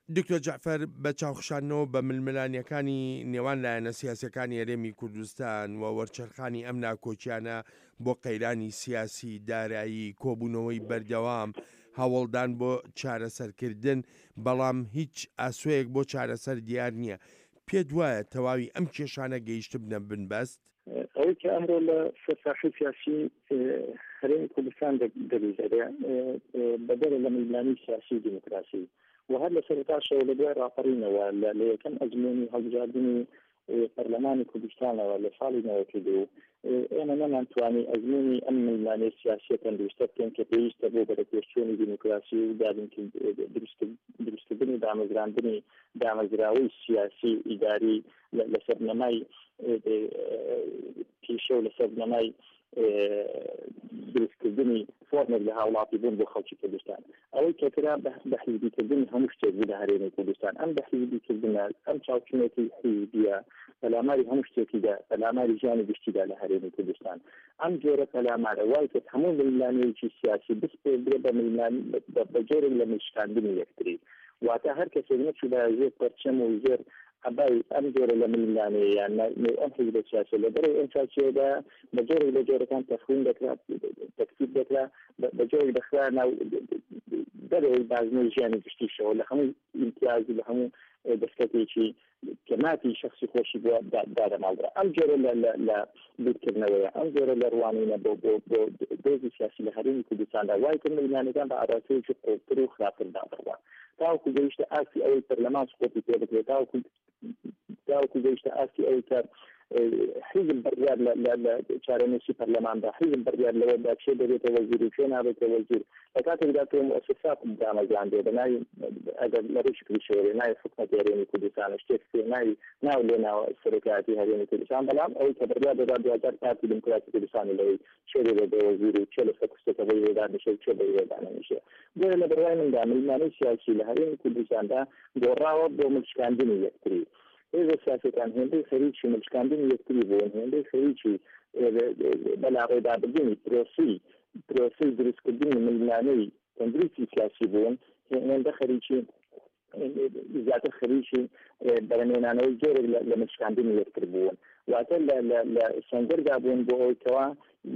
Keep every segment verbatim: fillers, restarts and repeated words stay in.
دکتۆر جەعفەر بە چاوخشانەوە بە ململانیەکانی نێوان لایەنە سیاسیەکانی هەرێمی کوردستان و وەرچەرخانی ئەم ناکۆچیانە بۆ قەیرانی سیاسی، دارایی، کۆبوونەوەی بەردەوام، هەوڵدان بۆ چارەسەرکردن، بەڵام هیچ ئاسوەیەک بۆ چارەسەر دیار نییە. پێت وایە تەواوی ئەم کێشانە گەیشت بنە بنبەست؟ ئەوەی کە ئەمڕۆ لە سەرساحەی سیاسی هەرێمی کوردستان دەبیزێرێ بەدەرە لە ململانی سیاسی دیموکراسی و هەر لە سەرتاشەوە لە دوای ڕاپەڕینەوە لە یەکەم ئەزموونی هەڵبژاردننی پەرلەمانی کوردستانەوە لە ساڵی نەوەکرد و ئێمە نەمانتوانی ئەزموونی ئەم ململانەی سیاسیە تەندروستە بکەین کە پێویستە بۆ بەرەپێشچوونی دیموکراسی و دروستکردنی دامەزراندنی دامەزراوەی سیاسی ئیداری لە سەرنەمای پیشە و لە سەرنەمای دروستکردنی فۆرمێک لە هاوڵاتی بوون بۆ خەڵکی کوردستان ئەوەی کەکرا بە حیزبیکردنی هەموو شتێک بوو لە هەرێمی کوردستان ئەم بە حیزبیکردنە ئەم چاوچنێتی حیزبیە پەلاماری هەموو شتێکیدا پەلاماری ژیانی گشتیدا لە هەرێمی کوردستان ئەم جۆرە پەلامارە وای کرد هەموو ململانەیەکی سیاسی بسپێ برێ بە ململانی بە جۆرێک لە مشکاندنی یەکتری واتە هەر کەسێک نەچوو بە زێر پەرچەم و زێر ئەبای ئەم جۆرە لە ململانەیە یان ئەم حیزبە سیاسی لە بەرەو ئەم چاچێدا بە جۆرێک لە جۆرەکان تەخوین دەکرا تەکتیب دەکرا بە جۆرێک دەخرا ناو دەرەوەی بازنەی ژیانی گشتیشەوە لە هەموو ئیمتیازی لە هەموو دەستکەتێکی کەماتی شخصی خۆشی بۆ دادەماڵدرا ئەم جۆرە لە بیرکردنەوەیە ئەم جۆرە لە ڕوانینە بۆ بۆ دۆزی سیاسی لە هەرێمی کوردستاندا وای کرد ململانەکان بە ئاراستەیەکی قوڵتر و خراپتر دادڕوا تاوەکو گەیشتە ئاسی ئەوەی پەرلەمان سقوطی پێ بکرێت تاوەکو تاوەکو گەیشتە ئاسی ئەوەی کە حیزب بڕیار لە چارەنووسی پەرلەماندا حیزب بڕیار لەوەدا چێ دەبێتە وەزیر و چێ نابێتە وەزیر لە کاتێکدا تۆ مؤسسات دامەزراندێ بەناوی ئەگەر لە ڕێشکری شێوەیە ناوی حکومەتی هەرێمی کوردستان شتێک ناوی ناو لێ ناوە سەرۆکایەتی هەرێمی کوردستان بەڵام ئەوەی کە بڕیار دەدا دوهزار پارتی دموکراتی کوردستانی لەوەی چێ دەبێتە وەزیر و چێ لەسەر کوستەکەی وێدانیشێ و چێ بەوێدانەنیشێ بۆیە لە بڕوای مندا ململانەی سیاسی لە هەرێمی کوردستاندا گۆڕاوە بۆ ملچکاندنی یەکتری هێزە سیاسەکان هێندەی خەریکی ملچکاندنی یەکتری بوون هێندەی خەریکی بەلاڕێدابردنی پرۆسی پرۆسی دروستکردنی ململانەی تەندروستی سیاسی بوون هێندە خەریکی زیاتر خەریکی بەرهەمهێنانەوەی جۆرێک لە ملچکاندنی یەکتر بوون واتە لە سەنگەردا بوون بۆ ئەوەی کەوا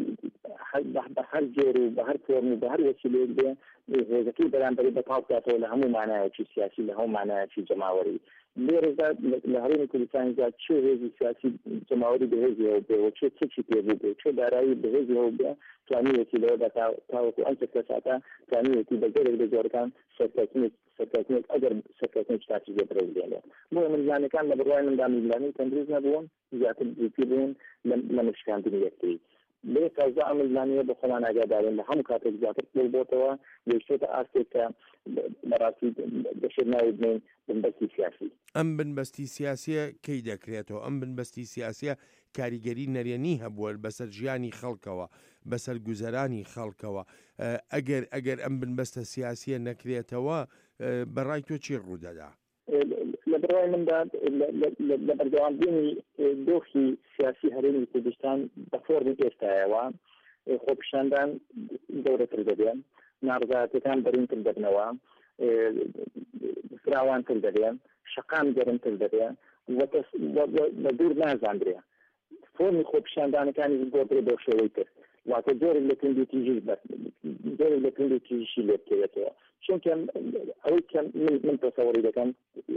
بە هەر جۆر و بە هەر فۆرم و بە هەر وەسیلەیەک بێ هێزەکەی بەرامبەری بەتاڵ بکاتەوە لە هەموو مانایەکی سیاسی لە هەموو مانایەکی جەماوەری لێرەدا لە هەرێمی کوردستانیدا چێ هێزی سیاسی جەماوەری بەهێزیەوە بێەوە چێ چێکی پێبوو بێ چێ دارایی بەهێزیەوە بێ توانیوەتی لەوەدا تاوەکو ئەم کەساتە توانیوەتی بەجۆرێک لە جۆرەکان سەرکەوتنێک سەرکەوتنێک ئەگەر سەرکەوتنێک تاچی جێبرەو بێنێت بۆ ململانەکان لە بڕوای مندا ململانەی تەندروست نەبوون زیاتر جوتی بوون لە مشکاندنی یەکتری لێ تازە ئەم ململانەیە بە خۆمان ئاگادارین لە هەموو کاتێک زیاتر پێ بۆتەوە گەیشتۆتە ئاستێک کە بەڕاستی بەشێر ناوی بنین بنبەستی سیاسی ئەم بنبەستی سیاسیە کەی دەکرێتەوە ئەم بنبەستی سیاسیە کاریگەری نەرێنی هەبووە بەسەر ژیانی خەڵکەوە بەسەر گوزەرانی خەڵکەوە ئەگەر ئەگەر ئەم بنبەستە سیاسیە نەکرێتەوە بەڕای تۆ چی ڕوودەدا؟ لە بڕای مندا لە بەردەوامبوونی دۆخی سیاسی هەرێمی کوردستان بە فۆرمی ئێستایەوە خۆپیشاندان گەورەتر دەبێن ناڕزایەتەکان بەرینتر دەبنەوە فراوانتر دەبێن شەقام گەرمتر دەبێن لە دوور نازاندرێ فۆرمی خۆپیشاندانەکانی بۆ برێ بۆ شێوەی کرد واتە جۆرێک لە کندێتیژی جۆرێک لە کندێتیژی لێ بکەوێتەوە چونکە ئەوەی کە من تەسەووری دەکەم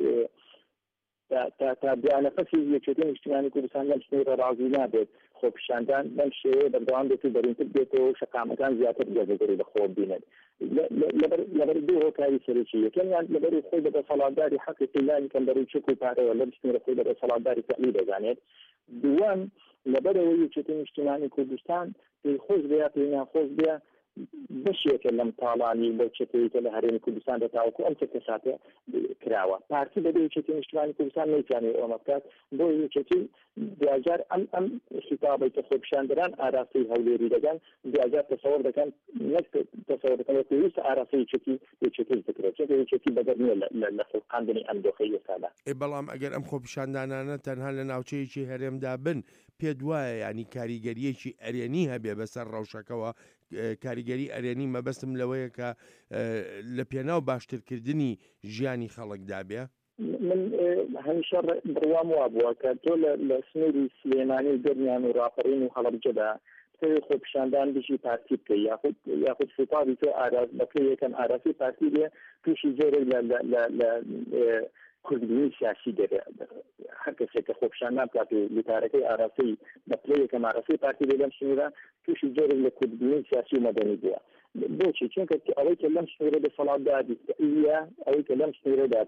تا بیانەفەسی یەکێتی نیشتیمانی کوردستان لەم شتەی ڕازی نابێت خۆپیشاندان بەم شێوەیە بەردەوام بێت و بەرینتر بێتەوە و شەقامەکان زیاتر گەزەگەری بە خۆ ببینێت لەبەر دوو هۆکاری سەرەکی یەکەمیان لەبەری خۆی بەدەسەڵاتداری حەقی قیلانی کەم بەروی چک و پارەوە لە بستنی خۆی بەدەسەڵاتداری فەعلی دەزانێت دووەم لەبەرەوەی یەکێتی نیشتیمانی کوردستان پێی خۆش بێ یا پێی ناخۆش بێ بەشێکە لەم تاڵانی بۆ چێتەوەیکە لە هەرێمی کوردستان دەتاوەکو ئەم چ کەساتە کراوە پارتی بەبێ یەکێتی نیشتیمانی کوردستان نەیتوانێت ئەوەمە بکات بۆ یەکێتی دوجار ئەم ئەم خیتابەی کە خۆپیشاندەران ئاراستەی هەولێری دەگەن دوجار تەسەوەر دەکەن نەک تەسەوەر دەکەن پێویستە ئاراستەی یەکێتی یەکێتی بکرێت چونکە یەکێتی بەدەر نییە لە خۆقاندنی ئەم دۆخەی ئێستادا. بەڵام ئەگەر ئەم خۆپیشاندانانە تەنها لە ناوچەیەکی هەرێمدا بن پێت وایە ینی کاریگەریەکی ئەرێنی هەبێ بەسەر ڕەوشەکەەوە کاریگەری ئەرێنی مەبەستم لەوەیە کە لە پێناو باشترکردنی ژیانی خەڵکدا بێ. من هەمیشە بڕوام وا بووە کە تۆ لە سنووری سلێمانی دەرمیان و ڕاپەڕین و هەڵەبجەدا خۆپیشاندان بژی پارتی بکە یاخود یاخود سوپاری تۆ ئاراز بەکە یەکەم ئاراسی پارتی بێ تووشی زۆرێک لە کوردبوونی سیاسی دەبێ هەر کەسێک کە خۆپیشاندان بکات و لوتارەکەی ئاراسی بەپلە یەکەم ئاراسی پارتی بێ لەم سنوورە تووشی زۆرێک لە کوردبوونی سیاسی و مەدەنی بووە. بۆچی چونکە ئەوەی کە لەم سنوورە دەسەڵاتدا دیکتاتۆریە ئەوەی کە لەم سنوورەدا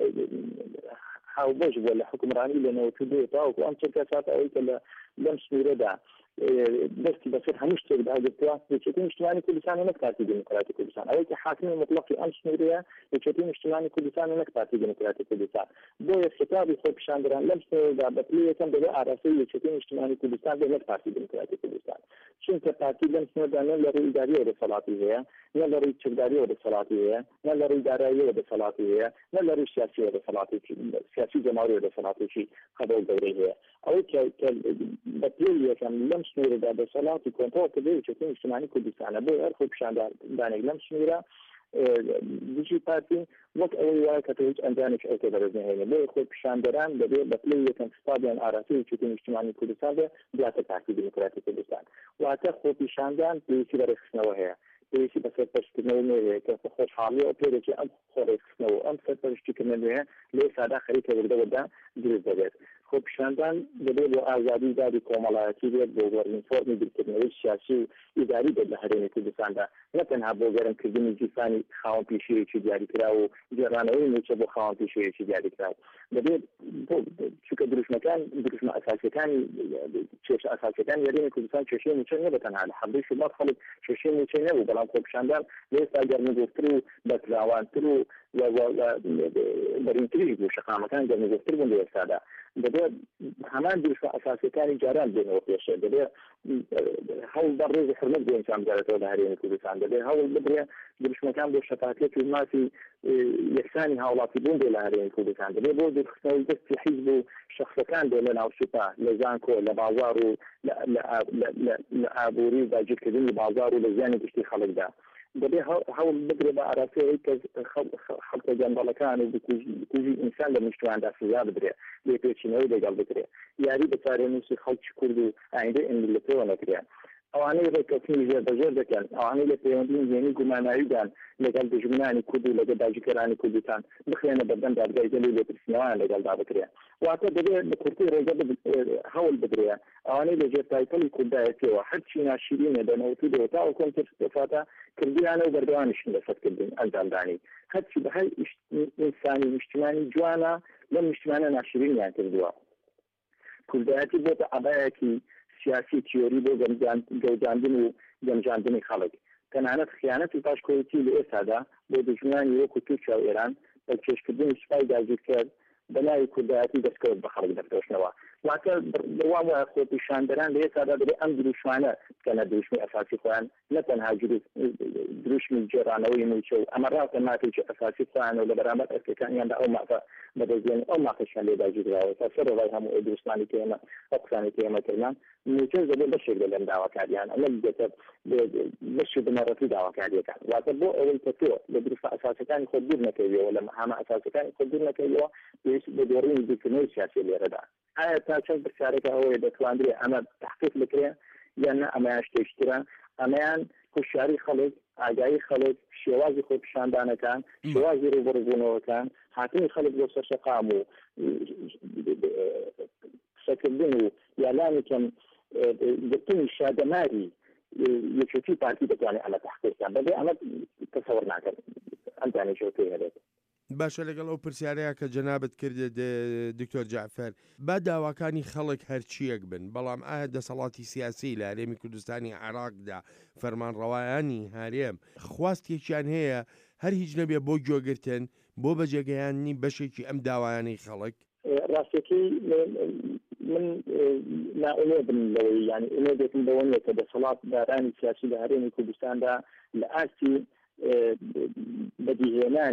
هاوبەش بووە لە حکومڕانی لە نەوەتو دێ تاوەکو ئەم چەند کەسات ئەوەی کە لەم سنوورەدا دەستی بەسەر هەموو شتێک داگرتووە یەکێتی نیشتیمانی کوردستان و نەک پارتی دموکراتی کوردستان ئەوەی کە حاکمی مطلقی ئەم سنوورەیە یەکێتی نیشتیمانی کوردستان و نەک پارتی دموکراتی کوردستان بۆیە خطابی خۆپیشاندەران لەم سنوورەدا بەپلەی یەکەم دەبێ ئاراسی یەکێتی نیشتیمانی کوردستان بێ نەک پارتی دموکراتی کوردستان چونکە پارتی لەم سنوورەدا نە لە ڕووی ئیداریەوە دەسەڵاتی هەیە نە لە ڕووی چەکداریەوە دەسەڵاتی هەیە نە لە ڕووی داراییەوە دەسەڵاتی هەیە نە لە ڕووی سیاسیەوە دەسەڵاتی سیاسی جەماوریەوە دەسەڵاتێکی خەبەو گەورەی هەیە ئەوەی کە بەپلەی یەکەم لەم سنوورەدا دەسەڵاتی کۆنتڕۆڵ کردێ یەکێتی نیشتیمانی کوردستانە بۆ هەر خۆپیشاندانێک لەم سنوورە دژی پارتی وەک ئەوەی وایە کە تۆ هیچ ئەنجامێک ئەوتە بەرەزنهێنێ بۆ خۆپیشاندەران دەبێت بەپلەی یەکەم ستادیان ئاراسی یەکێتی نیشتیمانی کوردستان بێ دواتر پارتی دموکراتی کوردستان واتە خۆپیشاندان پێویستی بەرەخستنەوە هەیە پێویستی بە سەرپەرشتکردنەوە نوێ کە خۆشحاڵیەوە پێدەچێت ئەم خۆڕێکخستنەوە ئەم سەرپەرشتکردنە نوێ لێ سادا خەریکە وردەوەدا دروست دەبێت خۆپیشاندان دەبێت بۆ ئازادی دادی کۆمەڵایەتی بێت بۆ وەرینفۆرمی بیرکردنەوەی سیاسی و ئیداری بێت لە هەرێمی کوردستاندا نە تەنها بۆ گەرمکردنی جیفانی خاوەن پیشەیەکی دیاریکرا و گێڕانەوەی نوچە بۆ خاوەن پیشەیەکی دیاریکرا دەبێت چونکە دروشمەکان دروشمە ئەساسیەکانی کێشە ئەساسیەکانی هەرێمی کوردستان کێشەی موچە نیە بەتەنها لە حەمدەی شوبات خەڵک کێشەی موچە نەبوو بەڵام خۆپیشاندان لێستا گەرمەگۆفتر و بەتراوانتر و بەرینتری بوو شەقامەکان گەرمەگۆفتر بوون لە ئێستادا دەبێت هەمان دروشمە ئەساسیەکانی جاران بێنەوە پێشە دەبێت هەوڵ بە ڕێزی حرمەت بۆ ئینسان بگەڕێتەوە لە هەرێمی کوردستان دەبێت هەوڵ بدرێ دروشمەکان بۆ شەفافیەت و مافی یەکسانی هاوڵاتی بوون بێ لە هەرێمی کوردستان دەبێت بۆ دروستکردنەوەی دەستی حیزب و شەخصەکان بێ لە ناو سوپا لە زانکۆ لە بازاڕ و لە ئابووری و داگیرکردنی بازاڕ و لە زیانی گشتی خەڵکدا دەبێت هەوڵ بدرێت بە ئاراسیەوەی کە خەڵکە جەندەڵەکان و بکوژی ئینسان لە نیشتیماندا سزا بدرێت لێپێچینەوەی لەگەڵ بکرێت یاری بە چارەنووسی خەڵکی کورد و ئایندەی ئەنگلیتەوە نەکرێت ئەوانەی ڕێککەوتنی ژێربەژێر دەکەن ئەوانەی لە پەیوەندی ذهنی گوماناویدان لەگەڵ دژمنانی کورد و لەگەڵ داگیرکەرانی کوردستان بخوێنە بەردەم دادگای دەلی لێپرسینەوەیان لەگەڵدا بکرێت واتە دەبێت بە کورتی ڕێگە هەوڵ بدرێت ئەوانەی لە ژێر تایتەڵی کوردایەتیەوە هەرچی ناشرینە دەنەوەتو دەوە تا ئەو کۆنترسفاتە کردیانە و بەردەوامشن لەسەرکردن ئەنجامدانی هەرچی بە هەر ئینسانی نیشتیمانی جوانە لەم نیشتیمانە ناشرینیان کردووە کوردایەتی بۆتە عەبایەکی سیاسی تیۆری بۆ گەوجاندن و گەمجاندنی خەڵک تەنانەت خیانەت و پاشکۆیەتی لە ئێستادا بۆ دژمنانی وەکو تورکیا و ئێران بە کێشکردنی سوپای داگیرکرد بەناوی کوردایەتی دەستکەوت بە خەڵک دەفرۆشنەوە واتە وام وایە خۆپیشاندەران لە ئێستادا دەبێت ئەم دروشمانە بکەنە دروشمی ئەساسی خۆیان نە تەنها دروشمی جێڕانەوەی موچە و ئەمە ڕاستە مافێکی ئەساسی خۆیان و لە بەرامبەر ئەرکەکانیاندا ئەو مافە بەدەستێنی ئەو مافەشیان لێ داگیرراوە تا سەرەڕای هەموو ئەو دروستمانی کە ئێمە ئەو قسانی کە ئێمە کردمان موچە دەبێت بەشێک لە لەم داواکاریان ئەمە دێتە بەشی بنەڕەتی داواکاریەکان واتە بۆ ئەوەی کە تۆ لە دروستمە ئەساسەکانی خۆت دوور نەکەویەوە لە هەمە ئەساسەکانی خۆت دوور نەکەویەوە پێویست بە دۆڕینی دوورکردنەوەی سیاسی لێرەدا ئایا تا چەند پرسیارێکە ئەوەیە دەتوانرێت ئەمە تحقیق بکرێ یان نە ئەمەیان شتێکترە ئەمەیان هوشیاری خەڵک ئاگایی خەڵک شێوازی خۆپیشاندانەکان شێوازی ڕێبەربوونەوەکان هاتنی خەڵک بۆ سەرشەقام و قسەکردن و یالانی کەم گرتنی شادەماری یەکێتی پارتی دەتوانێت ئەمە تحقیقکان بەبێ ئەمە تەسەوەڕ ناکەن ئەم دانیشتوە پێی هەبێت باشە لەگەڵ ئەو پرسیارەیە کە جەنابەت کردێت دکتۆر جعفەر با داواکانی خەڵک هەرچیەک بن بەڵام ئایا دەسەڵاتی سیاسی لە هەرێمی کوردستانی عێراقدا فەرمانڕەوایانی هەرێم خواستێکیان هەیە هەر هیچ نەبێ بۆ گوێگرتن بۆ بەجێگەیانی بەشێکی ئەم داوایانەی خەڵک ڕاستەکەی من ناومێدم لەوەی یانی ئومێدێکم بەوە نیە کە دەسەڵات دارانی سیاسی لە هەرێمی کوردستاندا لە ئاستی بەدیهێنانی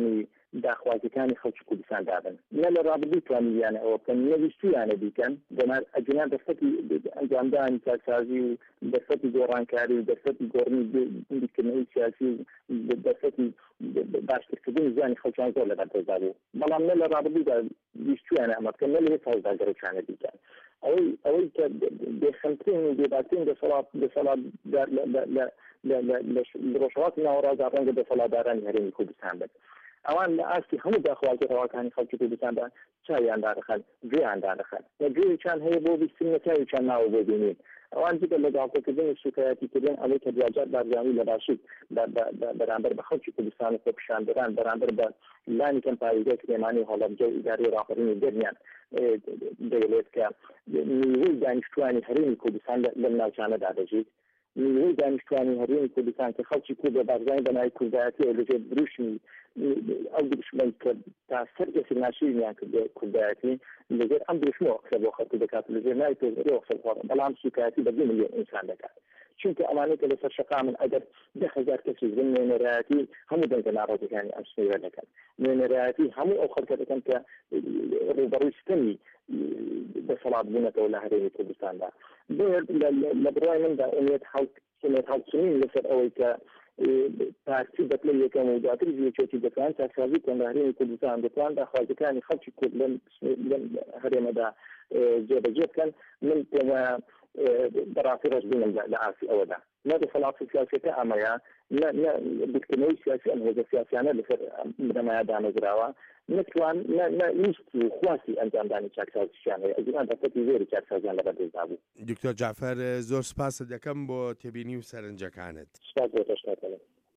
داخوازیەکانی خەڵکی کوردستان دابن نە لە ڕابردوو توانیانە ئەوە بکەن نەویستیانە بیکەن ئەجنان دەستەتی ئەنجامدانی چاکسازی و دەستەتی گۆڕانکاری و دەستەتی گۆڕنی بیرکردنەوەی سیاسی و دەستەتی باشترکردنی زیانی خەڵکیان زۆر لەبەردەستدا بوو بەڵام نە لە ڕابردوودا ویستیانە ئەمە بکەن نە لە هێز هەڵداگەرەوچانە بیکەن ئەوەی ئەوەی کە بێخەمترین و بێباترین دەسەڵاتدار لە ڕۆژهەڵاتی ناوەڕاستدا ڕەنگە دەسەڵاتدارانی هەرێمی کوردستان بن ئەوان لە ئاستی هەموو داخوازیەکانی خەڵکی کوردستاندا چاویاندا دەخەن گوێیاندا دەخەن لە گوێیان هەیە بۆ بیستن نەچاویان ناوە بۆ بینین ئەوان جگە لە گاڵتەکردنی سوکایەتیکردن ئەوەی کە دوجار بارزانانی لە باشی بەرامبەر بە خەڵکی کوردستان و خۆپیشاندەران بەرامبەر بە لانی کەم پارێزگای کرێمانی هەڵەبجە و ئیدارەی ڕاپەڕینی دەرمیان دەیڵێت کە نیوەی دانیشتوانی هەرێمی کوردستان لەم ناوچانەدا دەژیت نیوەی دانیشتوانی هەرێمی کوردستان کە خەڵکی کورد بە بارزانانی بەناوی کوردایەتی و لەژێر دروشمی ئەو دروشمەی کە تا سەر کەسی ناشرینیان کردە کوردایەتی لەژێر ئەم دروشمەوە کە بۆ خەڵکی دەکات لەژێر ناوی تۆزەرەوە خەڵخۆڕن بەڵام سوکایەتی بە دوو ملیۆن ئینسان دەکات چونکە ئەوانەی کە لەسەر شەقا من ئەگەر ده هەزار کەسی بن نوێنەرایەتی هەموو دەنگە ناڕۆزەکانی ئەم سنوورە دەکەن نوێنەرایەتی هەموو ئەو خەڵکە دەکەن کە ڕوبەڕووی ستەمی دەسەڵات بوونەتەوە لە هەرێمی کوردستاندا لە بڕای مندا ئومێد هەڵچنین لەسەر ئەوەی کە پارتی دەکڵێ یەکەم و دواتر زیێکێتی دەکەن چاکسازی کۆن لە هەرێمی کوردستان دەتوان داخوازەکانی خەڵکی کورد لەم هەرێمەدا جێبەجێ بکەن من پێمە بەڕاستی ڕەشبوونم لە ئاسی ئەوەدا نە دەسەڵاتی سیاسیەکە ئەمەیە نە بکردنەوەی سیاسی ئەم هێزە سیاسیانە لەسەر بنەمایە دامەزراوە نتوان نیست و خواستی ئەنجامدانی چاکسازیشیان هەیە ئەجنان دەستەتی زۆری چاکسازیان لەبەردەستدا بوو. دکتۆر جعفەر زۆر سپاس دەکەم بۆ تێبینی و سەرنجەکانت. سپاس بۆ تەشکر.